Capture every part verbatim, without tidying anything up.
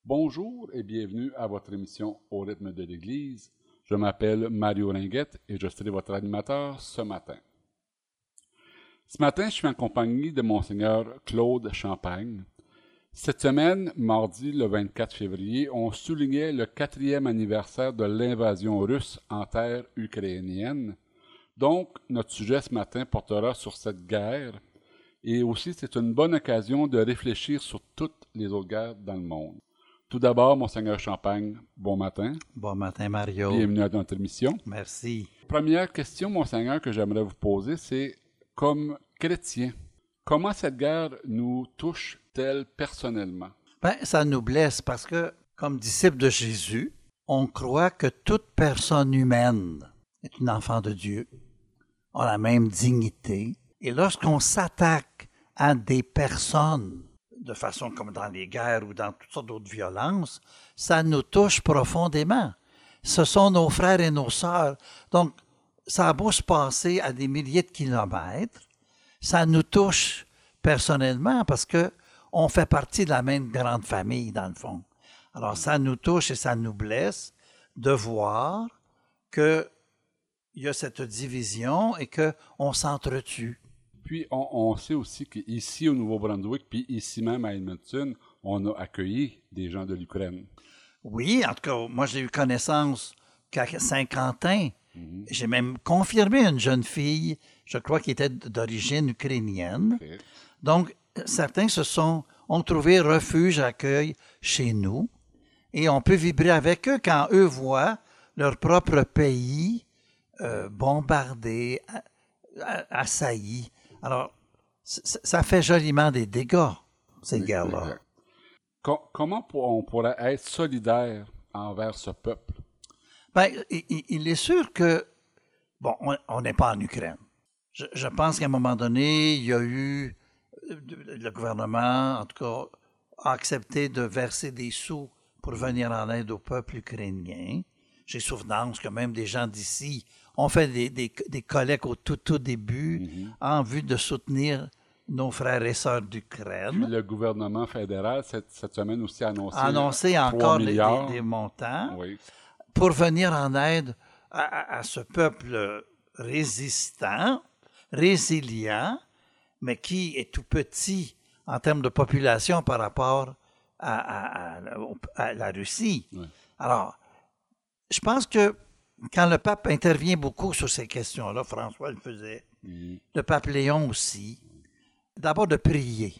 Bonjour et bienvenue à votre émission Au rythme de l'Église. Je m'appelle Mario Ringuette et je serai votre animateur ce matin. Ce matin, je suis en compagnie de Monseigneur Claude Champagne. Cette semaine, mardi le vingt-quatre février, on soulignait le quatrième anniversaire de l'invasion russe en terre ukrainienne. Donc, notre sujet ce matin portera sur cette guerre. Et aussi, c'est une bonne occasion de réfléchir sur toutes les autres guerres dans le monde. Tout d'abord, Monseigneur Champagne, bon matin. Bon matin, Mario. Bienvenue à notre émission. Merci. Première question, Monseigneur, que j'aimerais vous poser, c'est, comme chrétien, comment cette guerre nous touche-t-elle personnellement? Ben, ça nous blesse parce que, comme disciple de Jésus, on croit que toute personne humaine est une enfant de Dieu, a la même dignité. Et lorsqu'on s'attaque à des personnes, de façon comme dans les guerres ou dans toutes sortes d'autres violences, ça nous touche profondément. Ce sont nos frères et nos sœurs. Donc, ça a beau se passer à des milliers de kilomètres, ça nous touche personnellement parce que on fait partie de la même grande famille, dans le fond. Alors, ça nous touche et ça nous blesse de voir qu'il y a cette division et qu'on s'entretue. Puis, on, on sait aussi qu'ici, au Nouveau-Brunswick, puis ici même à Edmonton, on a accueilli des gens de l'Ukraine. Oui, en tout cas, moi, j'ai eu connaissance qu'à Saint-Quentin. Mm-hmm. J'ai même confirmé une jeune fille, je crois, qui était d'origine ukrainienne. Okay. Donc, certains se sont, ont trouvé refuge, accueil chez nous. Et on peut vibrer avec eux quand eux voient leur propre pays euh, bombardé, assailli. Alors, ça fait joliment des dégâts, ces oui, guerres-là. Com- comment on pourrait être solidaire envers ce peuple? Bien, il, il est sûr que, bon, on n'est pas en Ukraine. Je, je pense qu'à un moment donné, il y a eu, le gouvernement, en tout cas, a accepté de verser des sous pour venir en aide au peuple ukrainien. J'ai souvenance que même des gens d'ici ont fait des, des, des collectes au tout, tout début mm-hmm. en vue de soutenir nos frères et sœurs d'Ukraine. Puis le gouvernement fédéral, cette, cette semaine aussi, a annoncé, a annoncé encore des, des, des montants oui. pour venir en aide à, à, à ce peuple résistant, résilient, mais qui est tout petit en termes de population par rapport à, à, à, à la Russie. Oui. Alors, je pense que quand le pape intervient beaucoup sur ces questions-là, François le faisait, mmh. le pape Léon aussi, d'abord de prier.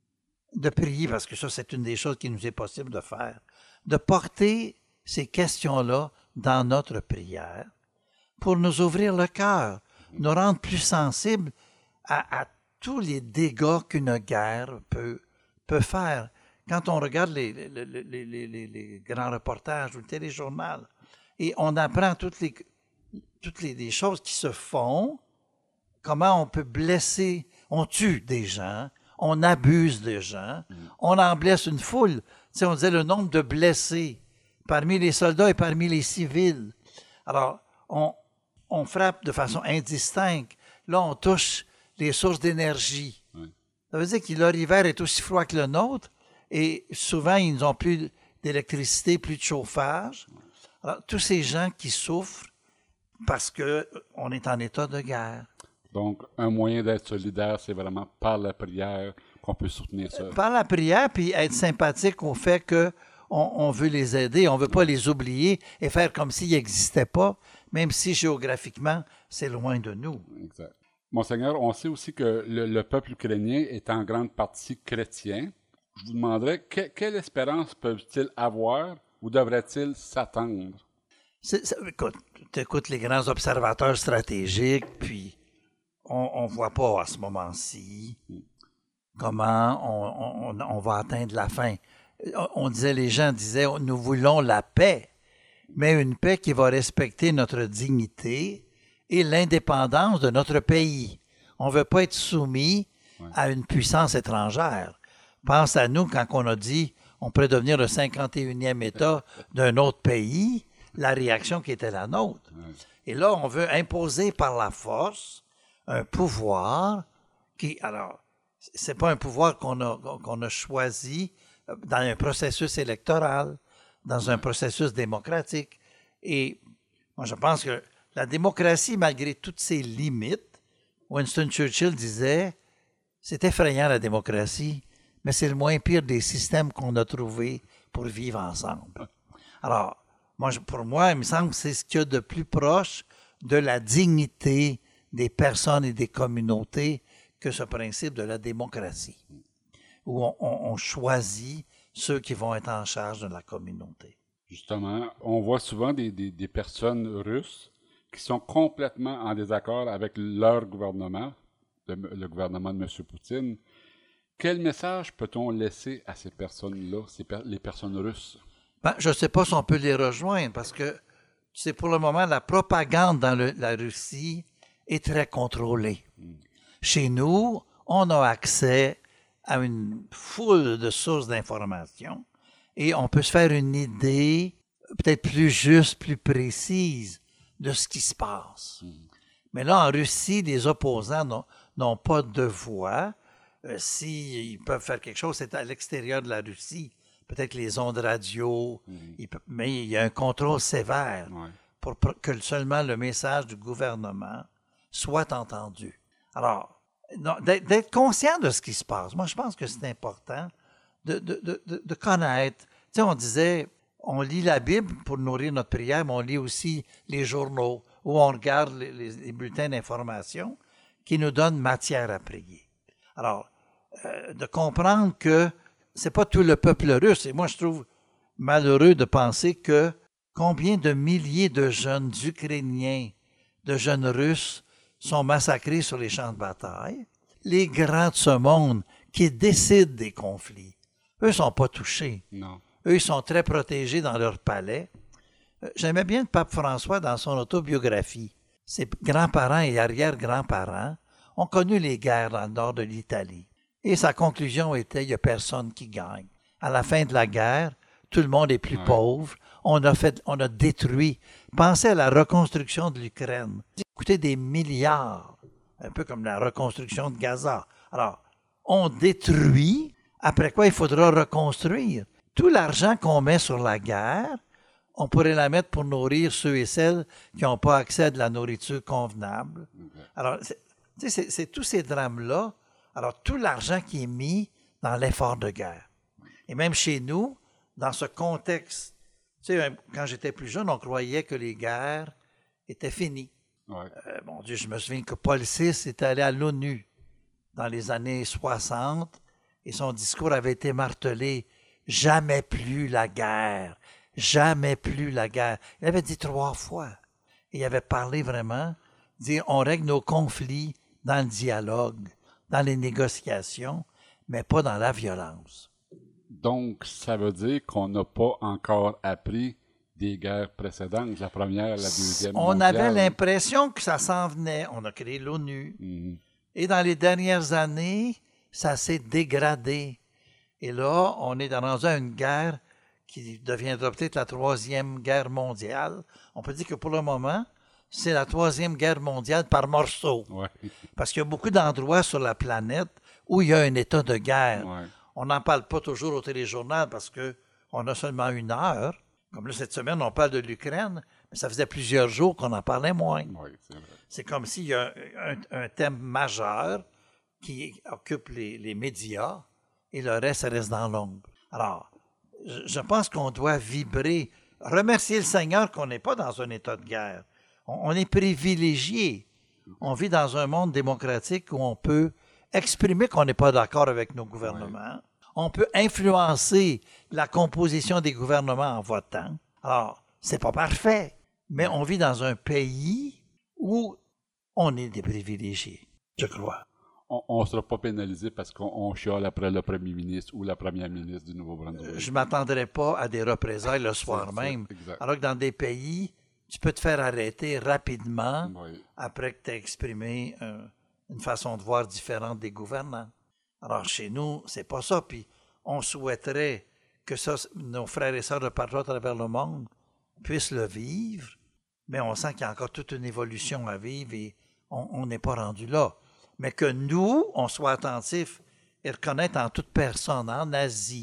De prier, parce que ça, c'est une des choses qui nous est possible de faire. De porter ces questions-là dans notre prière pour nous ouvrir le cœur, mmh. nous rendre plus sensibles à, à tous les dégâts qu'une guerre peut, peut faire. Quand on regarde les, les, les, les, les, les grands reportages ou le téléjournal, et on apprend toutes les, toutes les, les choses qui se font, comment on peut blesser, on tue des gens, on abuse des gens, mm. on en blesse une foule. Tu sais, on disait le nombre de blessés parmi les soldats et parmi les civils. Alors, on, on frappe de façon indistincte. Là, on touche les sources d'énergie. Mm. Ça veut dire que leur hiver est aussi froid que le nôtre, et souvent, ils n'ont plus d'électricité, plus de chauffage. Alors, tous ces gens qui souffrent parce qu'on est en état de guerre. Donc, un moyen d'être solidaire, c'est vraiment par la prière qu'on peut soutenir ça. Par la prière, puis être sympathique au fait qu'on on veut les aider, on ne veut pas les oublier et faire comme s'ils n'existaient pas, même si géographiquement, c'est loin de nous. Exact. Monseigneur, on sait aussi que le, le peuple ukrainien est en grande partie chrétien. Je vous demanderais, que, quelle espérance peuvent-ils avoir ou devrait-il s'attendre? C'est, c'est, écoute, tu écoutes les grands observateurs stratégiques, puis on ne voit pas à ce moment-ci comment on, on, on va atteindre la fin. On, on disait, les gens disaient, nous voulons la paix, mais une paix qui va respecter notre dignité et l'indépendance de notre pays. On ne veut pas être soumis ouais. à une puissance étrangère. Pense à nous quand on a dit on pourrait devenir le cinquante et unième État d'un autre pays, la réaction qui était la nôtre. Et là, on veut imposer par la force un pouvoir qui, alors, c'est pas un pouvoir qu'on a, qu'on a choisi dans un processus électoral, dans un processus démocratique. Et moi, je pense que la démocratie, malgré toutes ses limites, Winston Churchill disait, c'est effrayant la démocratie, mais c'est le moins pire des systèmes qu'on a trouvés pour vivre ensemble. Alors, moi, pour moi, il me semble que c'est ce qu'il y a de plus proche de la dignité des personnes et des communautés que ce principe de la démocratie, où on, on, on choisit ceux qui vont être en charge de la communauté. Justement, on voit souvent des, des, des personnes russes qui sont complètement en désaccord avec leur gouvernement, le, le gouvernement de M. Poutine. Quel message peut-on laisser à ces personnes-là, ces per- les personnes russes? Ben, je ne sais pas si on peut les rejoindre parce que, c'est pour le moment, la propagande dans le, la Russie est très contrôlée. Mm. Chez nous, on a accès à une foule de sources d'informations et on peut se faire une idée peut-être plus juste, plus précise de ce qui se passe. Mm. Mais là, en Russie, les opposants n'ont, n'ont pas de voix. Euh, S'ils peuvent faire quelque chose, c'est à l'extérieur de la Russie. Peut-être les ondes radio, mm-hmm. il peut, mais il y a un contrôle sévère ouais. pour que seulement le message du gouvernement soit entendu. Alors, non, d'être, d'être conscient de ce qui se passe. Moi, je pense que c'est important de, de, de, de connaître. Tu sais, on disait, on lit la Bible pour nourrir notre prière, mais on lit aussi les journaux où on regarde les, les, les bulletins d'information qui nous donnent matière à prier. Alors, euh, de comprendre que c'est pas tout le peuple russe. Et moi, je trouve malheureux de penser que combien de milliers de jeunes Ukrainiens, de jeunes Russes sont massacrés sur les champs de bataille. Les grands de ce monde qui décident des conflits, eux ne sont pas touchés. Non. Eux, ils sont très protégés dans leur palais. J'aimais bien le pape François dans son autobiographie. Ses grands-parents et arrière-grands-parents ont connu les guerres dans le nord de l'Italie. Et sa conclusion était, il n'y a personne qui gagne. À la fin de la guerre, tout le monde est plus ouais. pauvre. On a fait, on a détruit. Pensez à la reconstruction de l'Ukraine. Ça a coûté des milliards. Un peu comme la reconstruction de Gaza. Alors, on détruit, après quoi il faudra reconstruire. Tout l'argent qu'on met sur la guerre, on pourrait la mettre pour nourrir ceux et celles qui n'ont pas accès à de la nourriture convenable. Alors, c'est, c'est, c'est tous ces drames-là. Alors, tout l'argent qui est mis dans l'effort de guerre. Et même chez nous, dans ce contexte, tu sais, quand j'étais plus jeune, on croyait que les guerres étaient finies. Ouais. Euh, mon Dieu, je me souviens que Paul six était allé à l'ONU dans les années soixante et son discours avait été martelé « Jamais plus la guerre, jamais plus la guerre ». Il avait dit trois fois. Et il avait parlé vraiment, dire « On règle nos conflits dans le dialogue ». Dans les négociations, mais pas dans la violence. Donc, ça veut dire qu'on n'a pas encore appris des guerres précédentes, la première, la deuxième On mondiale. avait l'impression que ça s'en venait. On a créé l'ONU. Mm-hmm. Et dans les dernières années, ça s'est dégradé. Et là, on est rendu à une guerre qui deviendra peut-être la troisième guerre mondiale. On peut dire que pour le moment, c'est la troisième guerre mondiale par morceaux. Ouais. Parce qu'il y a beaucoup d'endroits sur la planète où il y a un état de guerre. Ouais. On n'en parle pas toujours au téléjournal parce qu'on a seulement une heure. Comme là, cette semaine, on parle de l'Ukraine, mais ça faisait plusieurs jours qu'on en parlait moins. Ouais, c'est vrai. C'est comme s'il y a un, un thème majeur qui occupe les, les médias et le reste reste dans l'ombre. Alors, je, je pense qu'on doit vibrer, remercier le Seigneur qu'on n'est pas dans un état de guerre. On est privilégié. On vit dans un monde démocratique où on peut exprimer qu'on n'est pas d'accord avec nos gouvernements. Ouais. On peut influencer la composition des gouvernements en votant. Alors, c'est pas parfait, mais on vit dans un pays où on est des privilégiés, je crois. On ne sera pas pénalisé parce qu'on chiale après le premier ministre ou la première ministre du Nouveau-Brunswick. Je ne m'attendrai pas à des représailles le soir c'est, même. C'est alors que dans des pays, tu peux te faire arrêter rapidement oui. après que tu aies exprimé euh, une façon de voir différente des gouvernants. Alors, chez nous, c'est pas ça. Puis, on souhaiterait que ça, nos frères et sœurs de partout à travers le monde puissent le vivre, mais on sent qu'il y a encore toute une évolution à vivre et on n'est pas rendu là. Mais que nous, on soit attentifs et reconnaître en toute personne, en Asie,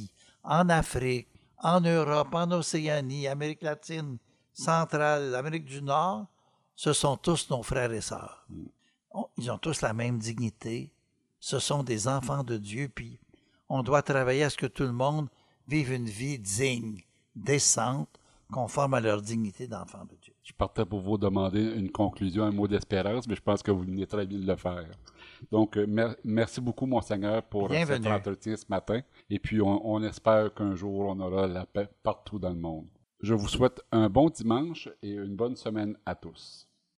en Afrique, en Europe, en Océanie, Amérique latine, centrale, Amérique du Nord, ce sont tous nos frères et sœurs. Ils ont tous la même dignité. Ce sont des enfants de Dieu, puis on doit travailler à ce que tout le monde vive une vie digne, décente, conforme à leur dignité d'enfants de Dieu. Je partais pour vous demander une conclusion, un mot d'espérance, mais je pense que vous venez très bien de le faire. Donc, euh, mer- merci beaucoup, Monseigneur, pour Bienvenue. cet entretien ce matin. Et puis, on, on espère qu'un jour, on aura la paix partout dans le monde. Je vous souhaite un bon dimanche et une bonne semaine à tous.